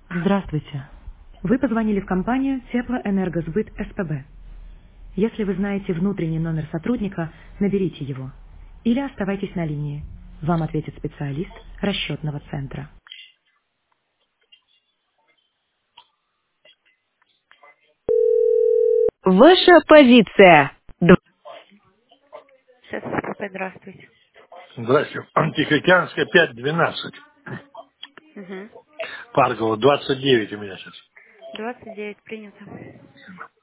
Здравствуйте. Вы позвонили в компанию Теплоэнергосбыт СПБ. Если вы знаете внутренний номер сотрудника, наберите его. Или оставайтесь на линии. Вам ответит специалист расчетного центра. Ваша позиция. Сейчас, здравствуйте. Здравствуйте. Тихоокеанская 512. Угу. Парково 29 у меня сейчас. 29 принято.